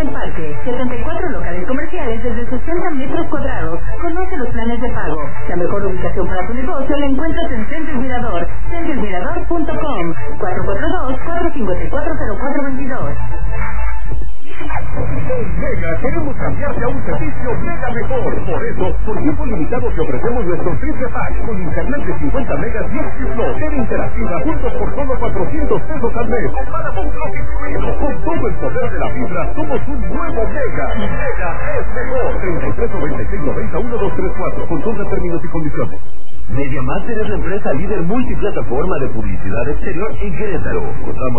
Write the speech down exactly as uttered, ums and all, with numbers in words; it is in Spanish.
el Parque. setenta y cuatro locales comerciales desde sesenta metros cuadrados. Conoce los planes de pago. La mejor ubicación para tu negocio la encuentras en Centro Mirador. centro mirador punto com. cuatro cuatro dos, cuatro cinco cuatro, cero cuatro dos dos. En Mega queremos cambiarte a un servicio Mega mejor. Por eso, por tiempo limitado te ofrecemos nuestro triple pack con internet de cincuenta megas y X-Flow, tele interactiva juntos por solo cuatrocientos pesos al mes. Con Paramount Plus incluido. Con todo el poder de la fibra, somos un nuevo Mega. Y Mega es mejor. treinta y tres noventa y seis noventa uno dos tres cuatro. Consulta términos y condiciones. MediaMaster es la empresa líder multiplataforma de publicidad exterior en Querétaro. Contamos